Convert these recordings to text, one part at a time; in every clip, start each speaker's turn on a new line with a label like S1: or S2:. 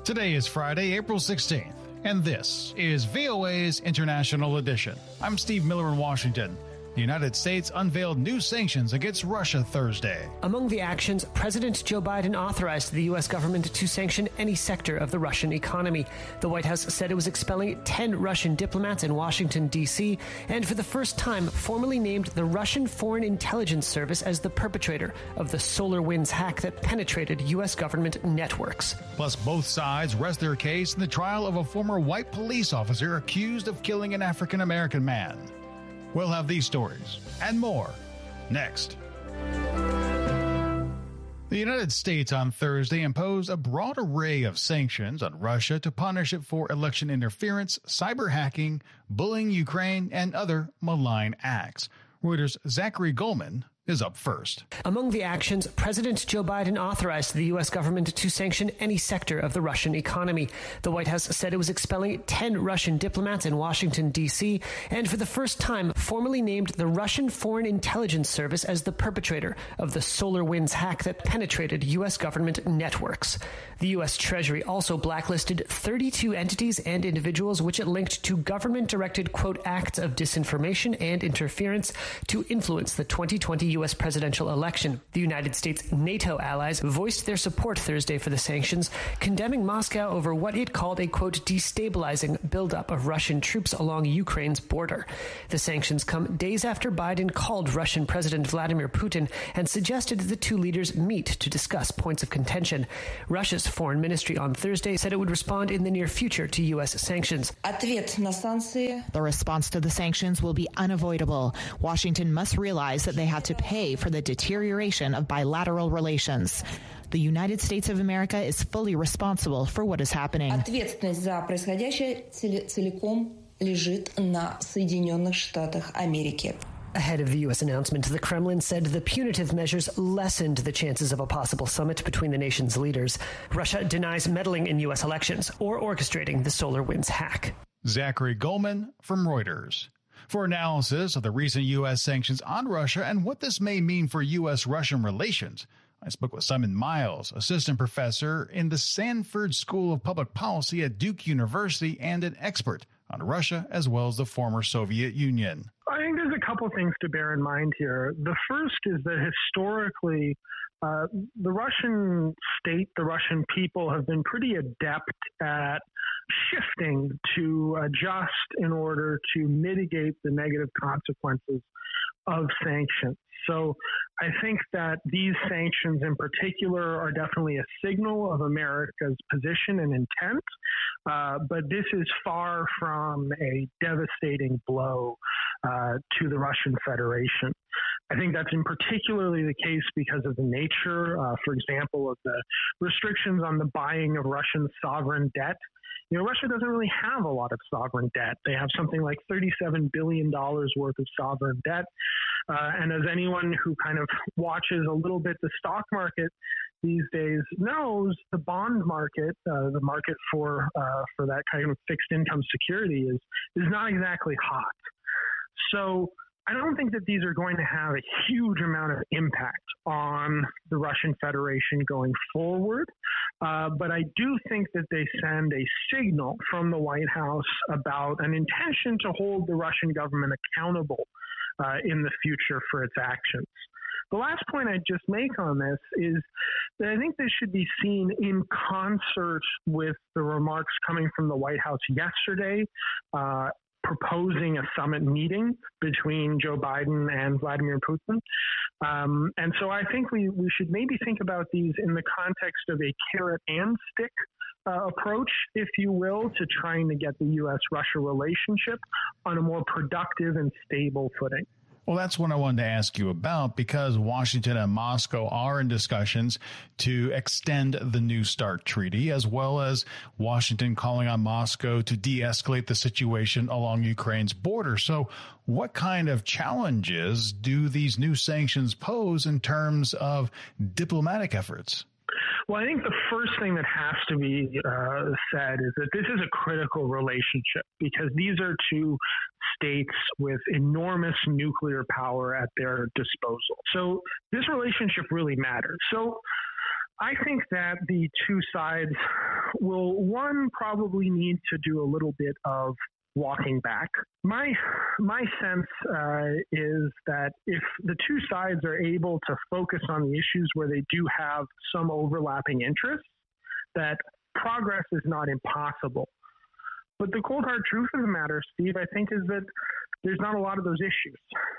S1: Today is Friday, April 16th, and this is VOA's International Edition. I'm Steve Miller in Washington. The United States unveiled new sanctions against Russia Thursday.
S2: Among the actions, President Joe Biden authorized the U.S. government to sanction any sector of the Russian economy. The White House said it was expelling 10 Russian diplomats in Washington, D.C., and for the first time formally named the Russian Foreign Intelligence Service as the perpetrator of the SolarWinds hack that penetrated U.S. government networks.
S1: Plus, both sides rest their case in the trial of a former white police officer accused of killing an African-American man. We'll have these stories and more next. The United States on Thursday imposed a broad array of sanctions on Russia to punish it for election interference, cyber hacking, bullying Ukraine, and other malign acts. Reuters' Zachary Goldman is up first.
S2: Among the actions, President Joe Biden authorized the U.S. government to sanction any sector of the Russian economy. The White House said it was expelling 10 Russian diplomats in Washington, D.C., and for the first time formally named the Russian Foreign Intelligence Service as the perpetrator of the SolarWinds hack that penetrated U.S. government networks. The U.S. Treasury also blacklisted 32 entities and individuals which it linked to government-directed, quote, acts of disinformation and interference to influence the 2020 U.S. presidential election. The United States NATO allies voiced their support Thursday for the sanctions, condemning Moscow over what it called a, quote, destabilizing buildup of Russian troops along Ukraine's border. The sanctions come days after Biden called Russian President Vladimir Putin and suggested the two leaders meet to discuss points of contention. Russia's foreign ministry on Thursday said it would respond in the near future to U.S. sanctions.
S3: The response to the sanctions will be unavoidable. Washington must realize that they have to pay for the deterioration of bilateral relations. The United States of America is fully responsible for what is happening.
S4: Ответственность за происходящее целиком лежит на Соединенных Штатах Америки.
S2: Ahead of the U.S. announcement, the Kremlin said the punitive measures lessened the chances of a possible summit between the nation's leaders. Russia denies meddling in U.S. elections or orchestrating the SolarWinds hack.
S1: Zachary Goldman from Reuters. For analysis of the recent U.S. sanctions on Russia and what this may mean for U.S.-Russian relations, I spoke with Simon Miles, assistant professor in the Sanford School of Public Policy at Duke University and an expert on Russia as well as the former Soviet Union.
S5: I think there's a couple things to bear in mind here. The first is that historically, the Russian state, the Russian people have been pretty adept at shifting to adjust in order to mitigate the negative consequences of sanctions. So I think that these sanctions in particular are definitely a signal of America's position and intent, but this is far from a devastating blow to the Russian Federation. I think that's in particularly the case because of the nature, for example, of the restrictions on the buying of Russian sovereign debt. You know, Russia doesn't really have a lot of sovereign debt. They have something like $37 billion worth of sovereign debt. And as anyone who kind of watches a little bit the stock market these days knows, the bond market, the market for that kind of fixed income security is not exactly hot. So I don't think that these are going to have a huge amount of impact on the Russian Federation going forward. But I do think that they send a signal from the White House about an intention to hold the Russian government accountable in the future for its actions. The last point I'd just make on this is that I think this should be seen in concert with the remarks coming from the White House yesterday, proposing a summit meeting between Joe Biden and Vladimir Putin. And so I think we should maybe think about these in the context of a carrot and stick approach, if you will, to trying to get the U.S.-Russia relationship on a more productive and stable footing.
S1: Well, that's what I wanted to ask you about, because Washington and Moscow are in discussions to extend the New START treaty, as well as Washington calling on Moscow to de-escalate the situation along Ukraine's border. So what kind of challenges do these new sanctions pose in terms of diplomatic efforts?
S5: Well, I think the first thing that has to be said is that this is a critical relationship because these are two states with enormous nuclear power at their disposal. So this relationship really matters. So I think that the two sides will, one, probably need to do a little bit of walking back. My sense is that if the two sides are able to focus on the issues where they do have some overlapping interests, that progress is not impossible. But the cold hard truth of the matter, Steve, I think, is that there's not a lot of those issues.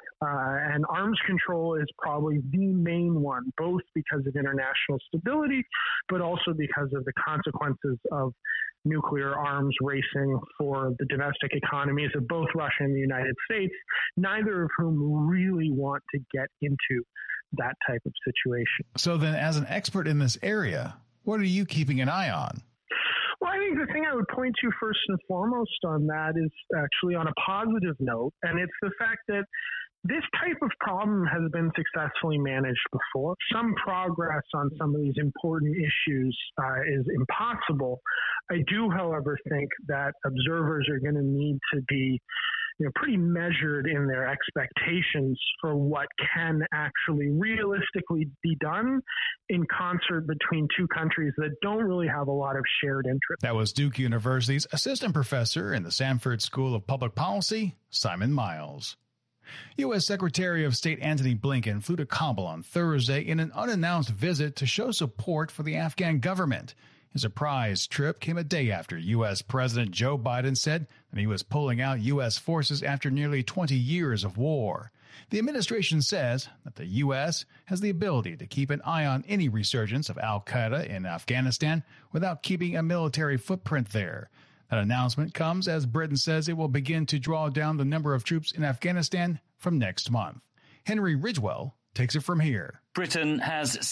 S5: And arms control is probably the main one, both because of international stability, but also because of the consequences of nuclear arms racing for the domestic economies of both Russia and the United States, neither of whom really want to get into that type of situation.
S1: So then, as an expert in this area, what are you keeping an eye on?
S5: Well, I think the thing I would point to first and foremost on that is actually on a positive note, and it's the fact that this type of problem has been successfully managed before. Some progress on some of these important issues is impossible. I do, however, think that observers are going to need to be pretty measured in their expectations for what can actually realistically be done in concert between two countries that don't really have a lot of shared interest.
S1: That was Duke University's assistant professor in the Sanford School of Public Policy, Simon Miles. U.S. Secretary of State Antony Blinken flew to Kabul on Thursday in an unannounced visit to show support for the Afghan government. His surprise trip came a day after U.S. President Joe Biden said that he was pulling out U.S. forces after nearly 20 years of war. The administration says that the U.S. has the ability to keep an eye on any resurgence of al-Qaeda in Afghanistan without keeping a military footprint there. That announcement comes as Britain says it will begin to draw down the number of troops in Afghanistan from next month. Henry Ridgewell takes it from here.
S6: Britain has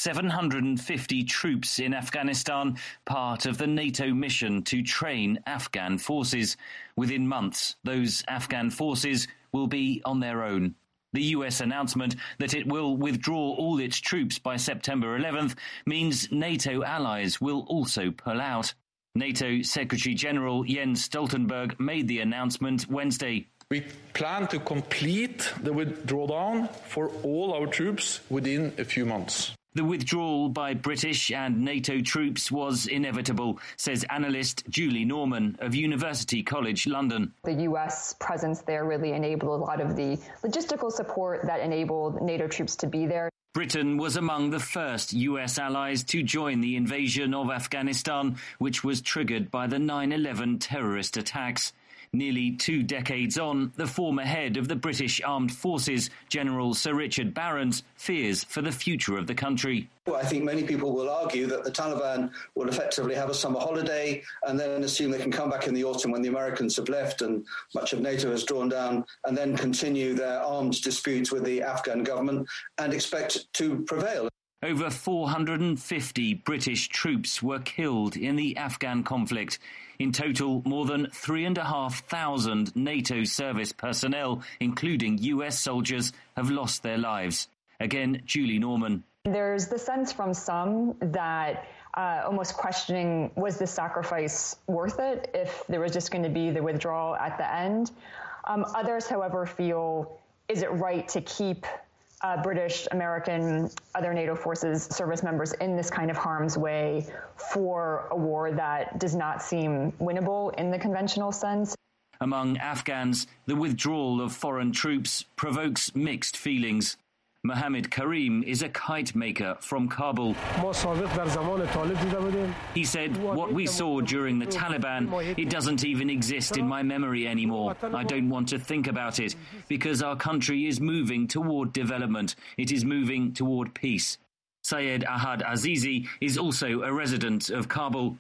S6: 750 troops in Afghanistan, part of the NATO mission to train Afghan forces. Within months, those Afghan forces will be on their own. The US announcement that it will withdraw all its troops by September 11th means NATO allies will also pull out. NATO Secretary-General Jens Stoltenberg made the announcement Wednesday.
S7: We plan to complete the withdrawal for all our troops within a few months.
S6: The withdrawal by British and NATO troops was inevitable, says analyst Julie Norman of University College London.
S8: The US presence there really enabled a lot of the logistical support that enabled NATO troops to be there.
S6: Britain was among the first US allies to join the invasion of Afghanistan, which was triggered by the 9/11 terrorist attacks. Nearly 2 decades on, the former head of the British Armed Forces, General Sir Richard Barrons, fears for the future of the country.
S9: I think many people will argue that the Taliban will effectively have a summer holiday and then assume they can come back in the autumn when the Americans have left and much of NATO has drawn down, and then continue their arms disputes with the Afghan government and expect to prevail.
S6: Over 450 British troops were killed in the Afghan conflict. In total, more than 3,500 NATO service personnel, including US soldiers, have lost their lives. Again, Julie Norman.
S8: There's the sense from some that almost questioning, was this sacrifice worth it if there was just going to be the withdrawal at the end? Others, however, feel, is it right to keep British, American, other NATO forces, service members in this kind of harm's way for a war that does not seem winnable in the conventional sense?
S6: Among Afghans, the withdrawal of foreign troops provokes mixed feelings. Mohammed Karim is a kite maker from Kabul. He said, what we saw during the Taliban, it doesn't even exist in my memory anymore. I don't want to think about it because our country is moving toward development. It is moving toward peace. Syed Ahad Azizi is also a resident of Kabul.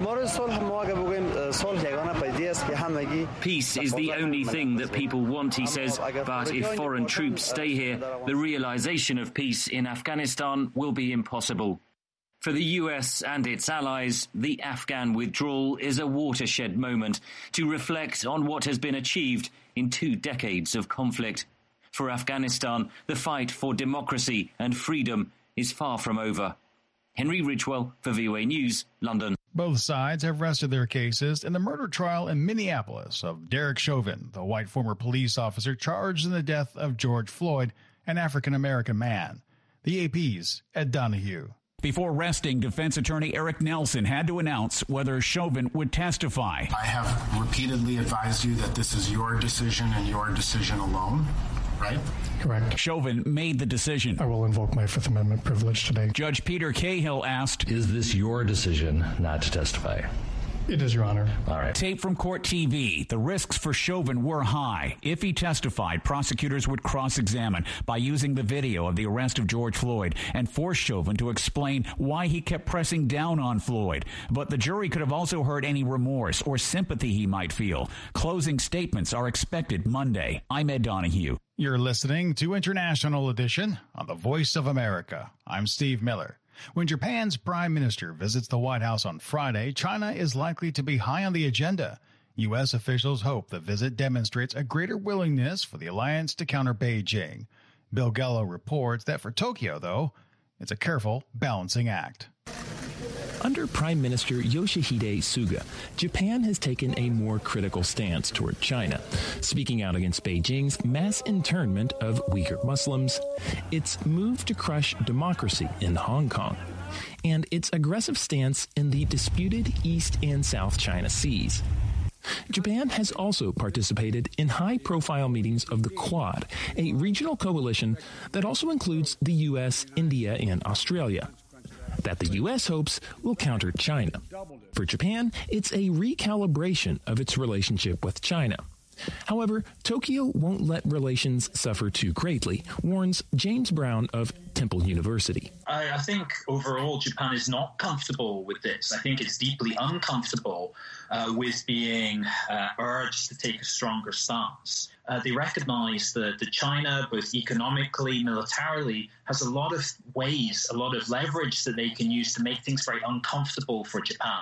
S6: Peace is the only thing that people want, he says, but if foreign troops stay here, the realization of peace in Afghanistan will be impossible. For the US and its allies, the Afghan withdrawal is a watershed moment to reflect on what has been achieved in 2 decades of conflict. For Afghanistan, the fight for democracy and freedom is far from over. Henry Ridgewell for VOA News, London.
S1: Both sides have rested their cases in the murder trial in Minneapolis of Derek Chauvin, the white former police officer charged in the death of George Floyd, an African-American man. The AP's Ed Donahue.
S10: Before arresting, defense attorney Eric Nelson had to announce whether Chauvin would testify.
S11: I have repeatedly advised you that this is your decision and your decision alone, right?
S12: Correct.
S10: Chauvin made the decision.
S12: I will invoke my Fifth Amendment privilege today.
S10: Judge Peter Cahill asked,
S13: "Is this your decision not to testify?"
S12: It is, Your Honor.
S13: All right.
S10: Tape from Court TV. The risks for Chauvin were high. If he testified, prosecutors would cross-examine by using the video of the arrest of George Floyd and force Chauvin to explain why he kept pressing down on Floyd. But the jury could have also heard any remorse or sympathy he might feel. Closing statements are expected Monday. I'm Ed Donahue.
S1: You're listening to International Edition on the Voice of America. I'm Steve Miller. When Japan's prime minister visits the White House on Friday, China is likely to be high on the agenda. U.S. officials hope the visit demonstrates a greater willingness for the alliance to counter Beijing. Bill Gallo reports that for Tokyo, though, it's a careful balancing act.
S14: Under Prime Minister Yoshihide Suga, Japan has taken a more critical stance toward China, speaking out against Beijing's mass internment of Uyghur Muslims, its move to crush democracy in Hong Kong, and its aggressive stance in the disputed East and South China Seas. Japan has also participated in high-profile meetings of the Quad, a regional coalition that also includes the U.S., India, and Australia, that the U.S. hopes will counter China. For Japan, it's a recalibration of its relationship with China. However, Tokyo won't let relations suffer too greatly, warns James Brown of Temple University.
S15: I think overall Japan is not comfortable with this. I think it's deeply uncomfortable with being urged to take a stronger stance. They recognize that China, both economically, militarily, has a lot of ways, a lot of leverage that they can use to make things very uncomfortable for Japan.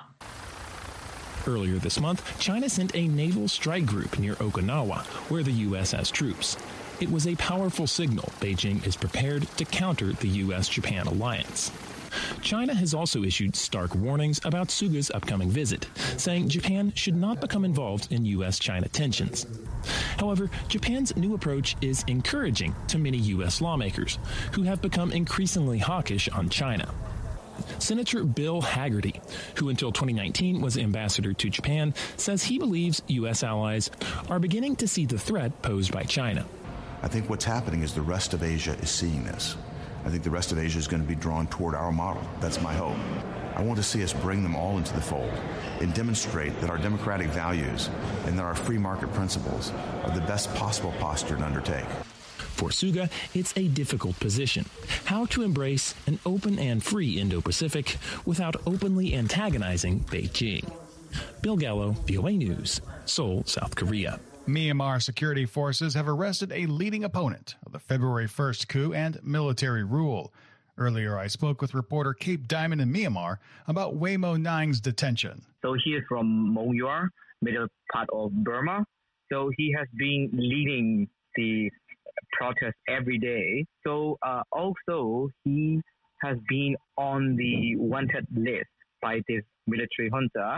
S14: Earlier this month, China sent a naval strike group near Okinawa, where the U.S. has troops. It was a powerful signal Beijing is prepared to counter the U.S.-Japan alliance. China has also issued stark warnings about Suga's upcoming visit, saying Japan should not become involved in U.S.-China tensions. However, Japan's new approach is encouraging to many U.S. lawmakers, who have become increasingly hawkish on China. Senator Bill Hagerty, who until 2019 was ambassador to Japan, says he believes U.S. allies are beginning to see the threat posed by China.
S16: I think what's happening is the rest of Asia is seeing this. I think the rest of Asia is going to be drawn toward our model. That's my hope. I want to see us bring them all into the fold and demonstrate that our democratic values and that our free market principles are the best possible posture to undertake.
S14: For Suga, it's a difficult position. How to embrace an open and free Indo-Pacific without openly antagonizing Beijing. Bill Gallo, VOA News, Seoul, South Korea.
S1: Myanmar security forces have arrested a leading opponent of the February 1st coup and military rule. Earlier, I spoke with reporter Cape Diamond in Myanmar about Wei Mo Nang's detention.
S17: So he is from Mongyur, middle part of Burma. So he has been leading the protest every day. So also he has been on the wanted list by this military junta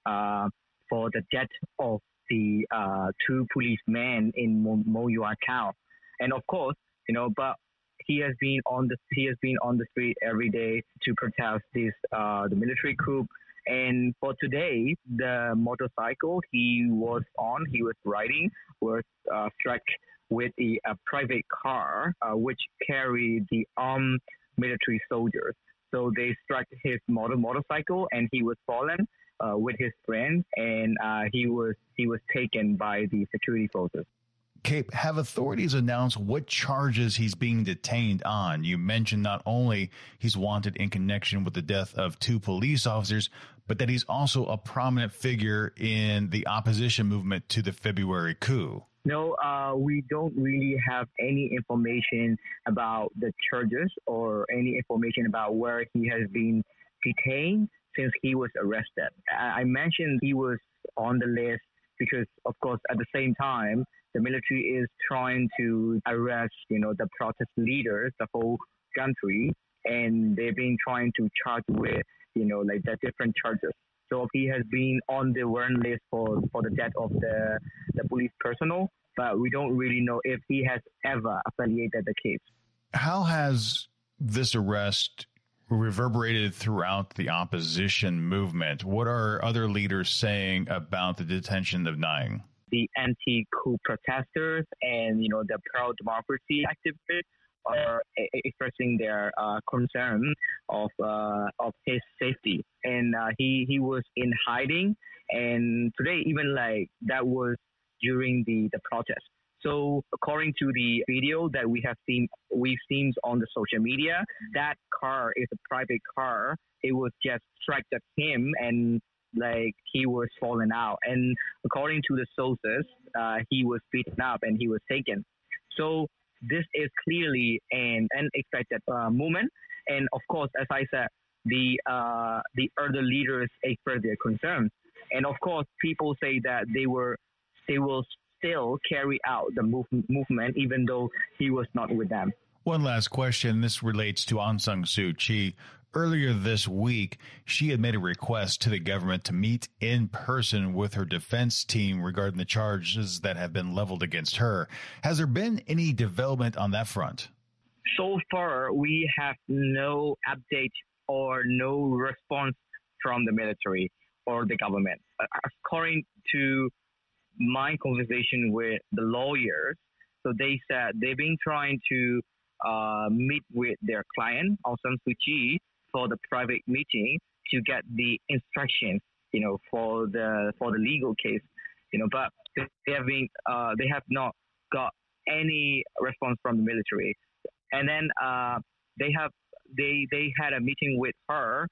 S17: for the death of the two policemen in Mongyur town. And of course, but he has been on the street every day to protest this the military coup. And for today, the motorcycle he was riding was struck with a private car, which carried the armed military soldiers. So they struck his motorcycle, and he was fallen with his friend, and he was taken by the security forces.
S1: Cape, have authorities announced what charges he's being detained on? You mentioned not only he's wanted in connection with the death of two police officers, but that he's also a prominent figure in the opposition movement to the February coup.
S17: No, we don't really have any information about the charges or any information about where he has been detained since he was arrested. I mentioned he was on the list because, of course, at the same time, the military is trying to arrest, the protest leaders, the whole country, and they've been trying to charge with, the different charges. So he has been on the warrant list for the death of the police personnel, but we don't really know if he has ever affiliated the case.
S1: How has this arrest reverberated throughout the opposition movement. What are other leaders saying about the detention of Naing?
S17: The anti-coup protesters and, the pro-democracy activists are expressing their concern of his safety. And he was in hiding. And today, even that was during the protest. So according to the video that we've seen on the social media, that car is a private car. It was just struck at him and he was falling out. And according to the sources, he was beaten up and he was taken. So this is clearly an unexpected movement. And of course, as I said, the other leaders expressed their concerns. And of course, people say that they will still carry out the movement, even though he was not with them.
S1: One last question. This relates to Aung San Suu Kyi. Earlier this week, she had made a request to the government to meet in person with her defense team regarding the charges that have been leveled against her. Has there been any development on that front?
S17: So far, we have no update or no response from the military or the government. According to my conversation with the lawyers, so they said they've been trying to meet with their client, Aung San Suu Kyi, for the private meeting to get the instructions, for the legal case, but they have not got any response from the military. And then they had a meeting with her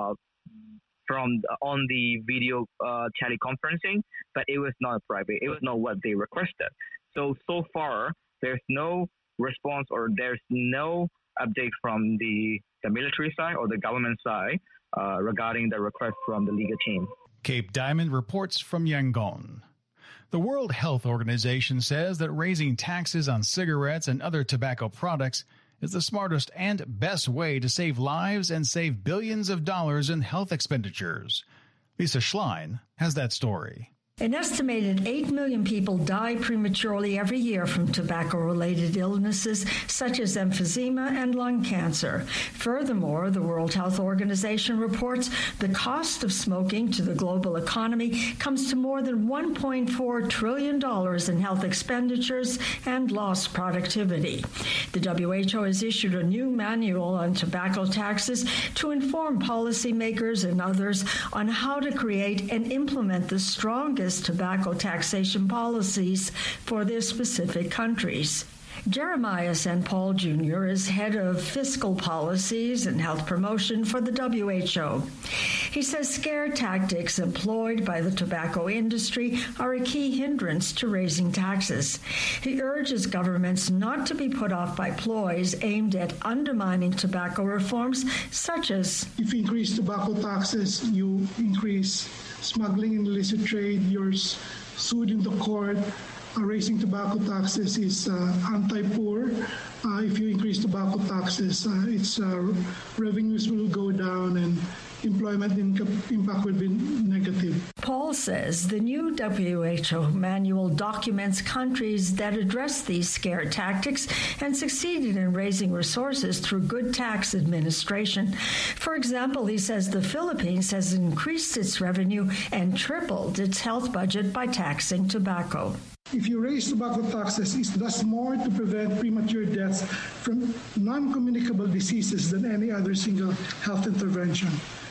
S17: on the video teleconferencing, but it was not private. It was not what they requested. So far, there's no response or there's no update from the military side or the government side regarding the request from the legal team.
S1: Cape Diamond reports from Yangon. The World Health Organization says that raising taxes on cigarettes and other tobacco products is the smartest and best way to save lives and save billions of dollars in health expenditures. Lisa Schlein has that story.
S18: An estimated 8 million people die prematurely every year from tobacco-related illnesses such as emphysema and lung cancer. Furthermore, the World Health Organization reports the cost of smoking to the global economy comes to more than $1.4 trillion in health expenditures and lost productivity. The WHO has issued a new manual on tobacco taxes to inform policymakers and others on how to create and implement the strongest tobacco taxation policies for their specific countries. Jeremiah St. Paul Jr. is head of fiscal policies and health promotion for the WHO. He says scare tactics employed by the tobacco industry are a key hindrance to raising taxes. He urges governments not to be put off by ploys aimed at undermining tobacco reforms, such as
S19: if you increase tobacco taxes, you increase smuggling and illicit trade, you're sued into court. Raising tobacco taxes is anti-poor. If you increase tobacco taxes, its revenues will go down and employment impact will be negative.
S18: Paul says the new WHO manual documents countries that address these scare tactics and succeeded in raising resources through good tax administration. For example, he says the Philippines has increased its revenue and tripled its health budget by taxing tobacco.
S19: If you raise tobacco taxes, it does more to prevent premature deaths from non-communicable diseases than any other single health intervention.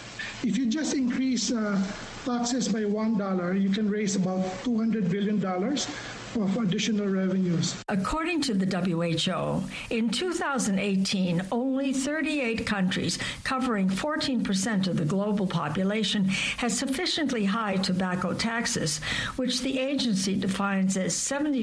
S19: If you just increase taxes by $1, you can raise about $200 billion of additional revenues.
S18: According to the WHO, in 2018, only 38 countries, covering 14% of the global population, had sufficiently high tobacco taxes, which the agency defines as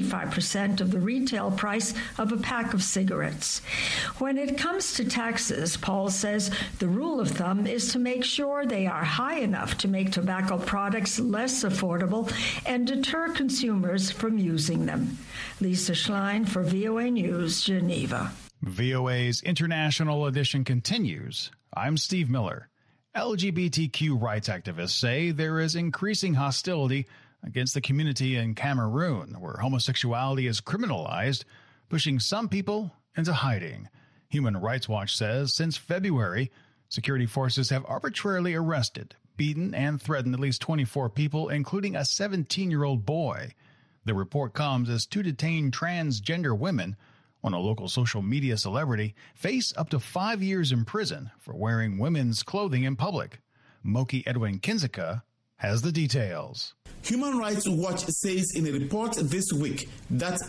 S18: 75% of the retail price of a pack of cigarettes. When it comes to taxes, Paul says the rule of thumb is to make sure they are high enough to make tobacco products less affordable and deter consumers from using them. Lisa Schlein for VOA News, Geneva.
S1: VOA's International Edition continues. I'm Steve Miller. LGBTQ rights activists say there is increasing hostility against the community in Cameroon, where homosexuality is criminalized, pushing some people into hiding. Human Rights Watch says since February, Security forces have arbitrarily arrested, beaten, and threatened at least 24 people, including a 17-year-old boy. The report comes as 2 detained transgender women, one a local social media celebrity, face up to 5 years in prison for wearing women's clothing in public. Moki Edwin Kinzika has the details.
S20: Human Rights Watch says in a report this week that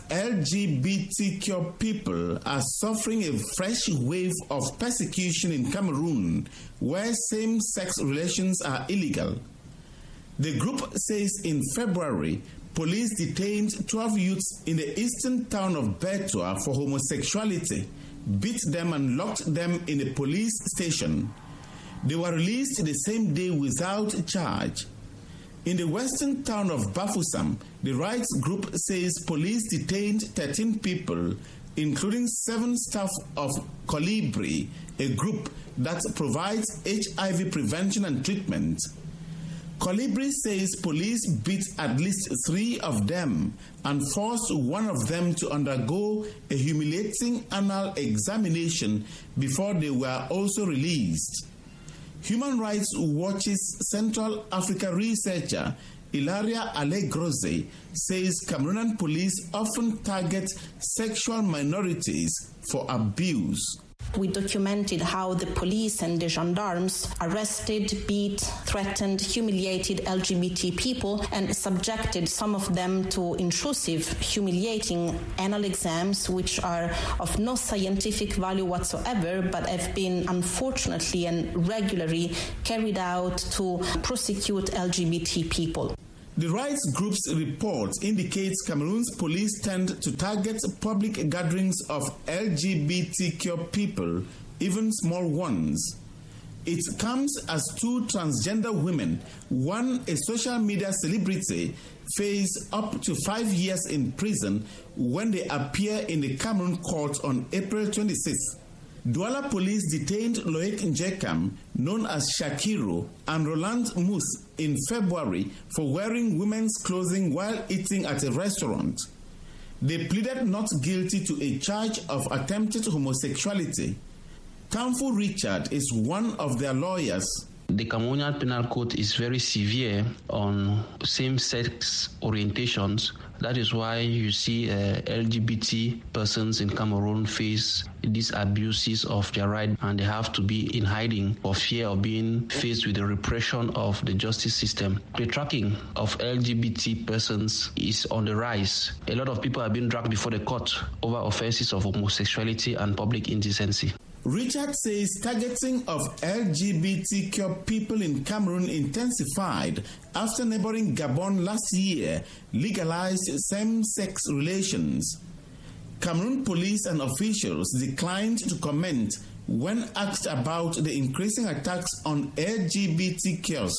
S20: LGBTQ people are suffering a fresh wave of persecution in Cameroon, where same-sex relations are illegal. The group says in February, police detained 12 youths in the eastern town of Bertoua for homosexuality, beat them and locked them in a police station. They were released the same day without charge. In the western town of Bafoussam, the rights group says police detained 13 people, including 7 staff of Colibri, a group that provides HIV prevention and treatment. Colibri says police beat at least 3 of them and forced one of them to undergo a humiliating anal examination before they were also released. Human Rights Watch's Central Africa researcher Ilaria Alegroze says Cameroonian police often target sexual minorities for abuse.
S21: We documented how the police and the gendarmes arrested, beat, threatened, humiliated LGBT people and subjected some of them to intrusive, humiliating anal exams, which are of no scientific value whatsoever, but have been unfortunately and regularly carried out to prosecute LGBT people.
S20: The rights group's report indicates Cameroon's police tend to target public gatherings of LGBTQ people, even small ones. It comes as 2 transgender women, one a social media celebrity, face up to 5 years in prison when they appear in the Cameroon court on April 26th. Douala police detained Loic Njekam, known as Shakiro, and Roland Mousse in February for wearing women's clothing while eating at a restaurant. They pleaded not guilty to a charge of attempted homosexuality. Kamfu Richard is one of their lawyers.
S22: The Cameroonian Penal Code is very severe on same-sex orientations. That is why you see LGBT persons in Cameroon face these abuses of their right, and they have to be in hiding for fear of being faced with the repression of the justice system. The tracking of LGBT persons is on the rise. A lot of people have been dragged before the court over offenses of homosexuality and public indecency.
S20: Richard says targeting of LGBTQ people in Cameroon intensified after neighboring Gabon last year legalized same-sex relations. Cameroon police and officials declined to comment when asked about the increasing attacks on LGBTQs.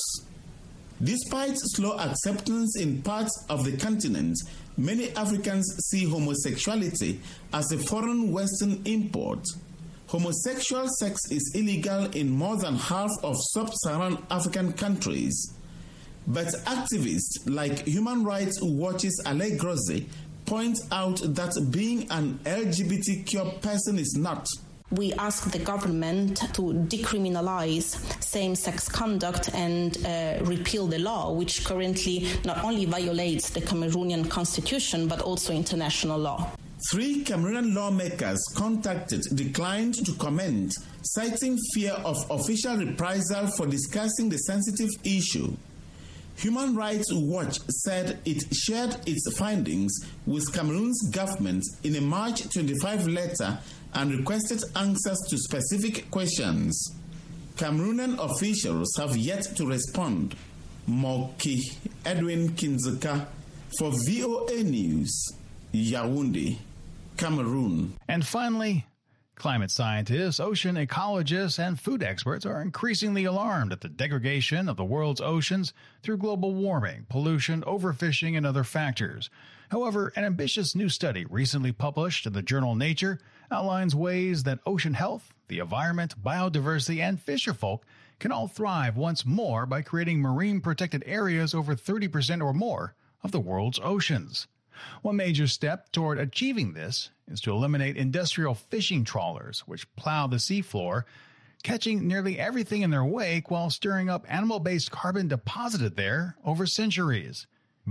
S20: Despite slow acceptance in parts of the continent, many Africans see homosexuality as a foreign Western import. Homosexual sex is illegal in more than half of sub-Saharan African countries. But activists like Human Rights Watch's Alegroze point out that being an LGBTQ person is not.
S21: We ask the government to decriminalize same-sex conduct and repeal the law, which currently not only violates the Cameroonian constitution, but also international law.
S20: 3 Cameroonian lawmakers contacted declined to comment, citing fear of official reprisal for discussing the sensitive issue. Human Rights Watch said it shared its findings with Cameroon's government in a March 25 letter and requested answers to specific questions. Cameroonian officials have yet to respond. Moki Edwin Kinzika for VOA News, Yaoundé, Cameroon.
S1: And finally, climate scientists, ocean ecologists, and food experts are increasingly alarmed at the degradation of the world's oceans through global warming, pollution, overfishing, and other factors. However, an ambitious new study recently published in the journal Nature outlines ways that ocean health, the environment, biodiversity, and fisherfolk can all thrive once more by creating marine protected areas over 30% or more of the world's oceans. One major step toward achieving this is to eliminate industrial fishing trawlers, which plow the seafloor, catching nearly everything in their wake while stirring up animal-based carbon deposited there over centuries.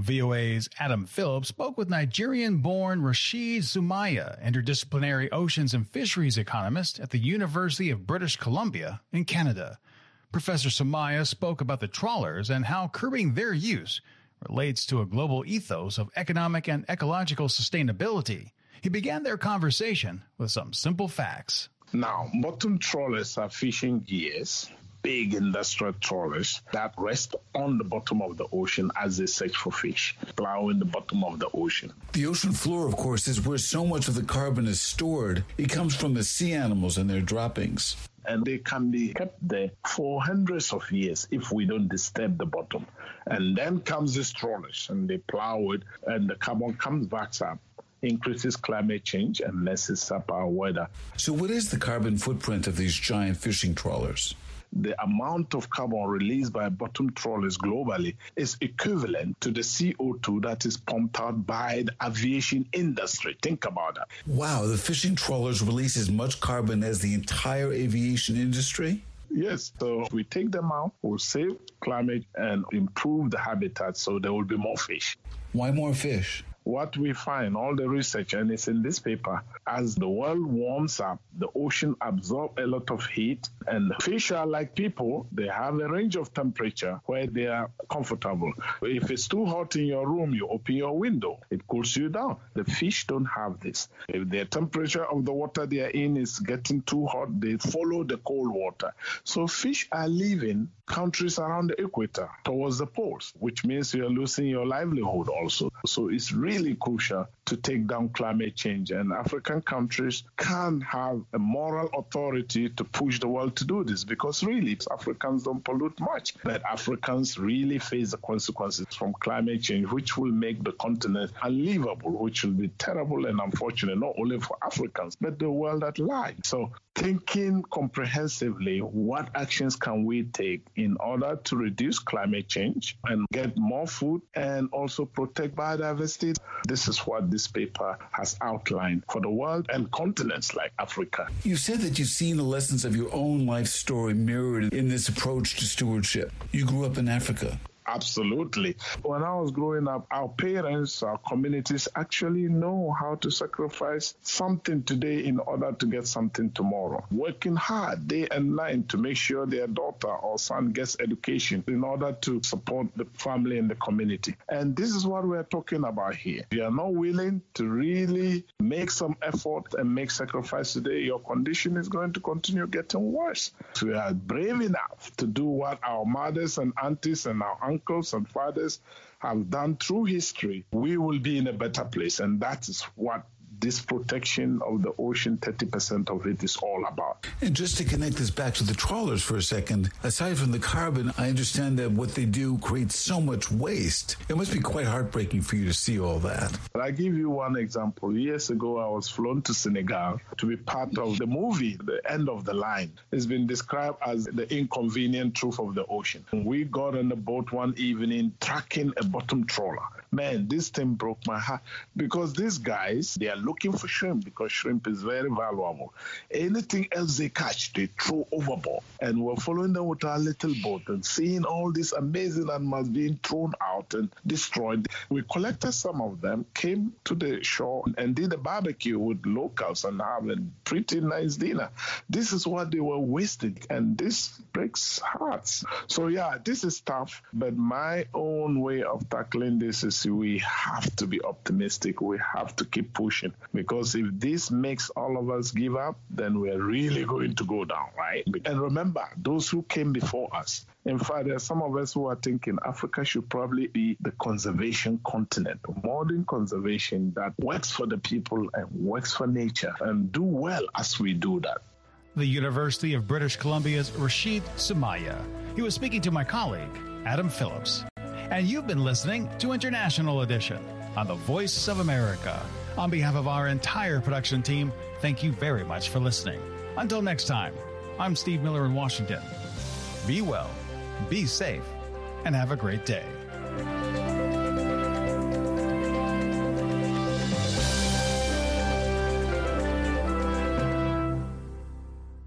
S1: VOA's Adam Phillips spoke with Nigerian-born Rashid Sumaya, interdisciplinary oceans and fisheries economist at the University of British Columbia in Canada. Professor Sumaya spoke about the trawlers and how curbing their use relates to a global ethos of economic and ecological sustainability. He began their conversation with some simple facts.
S3: Now, bottom trawlers are fishing gears, big industrial trawlers that rest on the bottom of the ocean as they search for fish, plowing the bottom of the ocean.
S4: The ocean floor, of course, is where so much of the carbon is stored. It comes from the sea animals and their droppings.
S3: And they can be kept there for hundreds of years if we don't disturb the bottom. And then comes these trawlers, and they plow it, and the carbon comes back up, increases climate change, and messes up our weather.
S4: So what is the carbon footprint of these giant fishing trawlers?
S3: The amount of carbon released by bottom trawlers globally is equivalent to the CO2 that is pumped out by the aviation industry. Think about that.
S4: Wow, the fishing trawlers release as much carbon as the entire aviation industry?
S3: Yes, so if we take them out, we'll save climate and improve the habitat so there will be more fish.
S4: Why more fish?
S3: What we find, all the research, and it's in this paper, as the world warms up, the ocean absorbs a lot of heat, and fish are like people. They have a range of temperature where they are comfortable. If it's too hot in your room, you open your window. It cools you down. The fish don't have this. If the temperature of the water they are in is getting too hot, they follow the cold water. So fish are living countries around the equator towards the poles, which means you're losing your livelihood also. So it's really crucial to take down climate change, and African countries can have a moral authority to push the world to do this, because really Africans don't pollute much, but Africans really face the consequences from climate change, which will make the continent unlivable, which will be terrible and unfortunate not only for Africans but the world at large. So thinking comprehensively, what actions can we take in order to reduce climate change and get more food and also protect biodiversity? This is what this paper has outlined for the world and continents like Africa.
S4: You said that you've seen the lessons of your own life story mirrored in this approach to stewardship. You grew up in Africa.
S3: Absolutely. When I was growing up, our parents, our communities actually know how to sacrifice something today in order to get something tomorrow. Working hard day and night to make sure their daughter or son gets education in order to support the family and the community. And this is what we're talking about here. If you are not willing to really make some effort and make sacrifice today, your condition is going to continue getting worse. If we are brave enough to do what our mothers and aunties and our uncles and fathers have done through history, we will be in a better place. And that is what this protection of the ocean, 30% of it is all about.
S4: And just to connect this back to the trawlers for a second, aside from the carbon, I understand that what they do creates so much waste. It must be quite heartbreaking for you to see all that.
S3: I'll give you one example. Years ago, I was flown to Senegal to be part of the movie, The End of the Line. It's been described as the inconvenient truth of the ocean. We got on the boat one evening tracking a bottom trawler. Man, this thing broke my heart, because these guys, they are looking for shrimp because shrimp is very valuable. Anything else they catch, they throw overboard. And we're following them with our little boat and seeing all these amazing animals being thrown out and destroyed. We collected some of them, came to the shore and did a barbecue with locals and have a pretty nice dinner. This is what they were wasting, and this breaks hearts. So yeah, this is tough, but my own way of tackling this is we have to be optimistic. We have to keep pushing, because if this makes all of us give up, then we're really going to go down, right? And remember, those who came before us. In fact, there are some of us who are thinking Africa should probably be the conservation continent, modern conservation that works for the people and works for nature, and do well as we do that.
S1: The University of British Columbia's Rashid Sumaya. He was speaking to my colleague, Adam Phillips. And you've been listening to International Edition on the Voice of America. On behalf of our entire production team, thank you very much for listening. Until next time, I'm Steve Miller in Washington. Be well, be safe, and have a great day.